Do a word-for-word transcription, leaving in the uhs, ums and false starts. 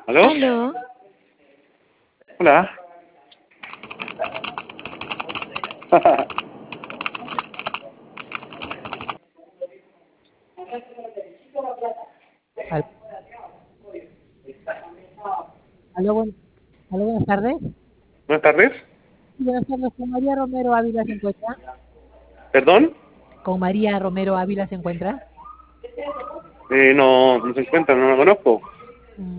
¿Aló? ¿Aló? Hola. Al- Aló, buen- aló, buenas tardes. Buenas tardes. Sí, buenas tardes, con María Romero Ávila se encuentra. ¿Perdón? Con María Romero Ávila se encuentra. Eh, no, no se encuentra, no la conozco.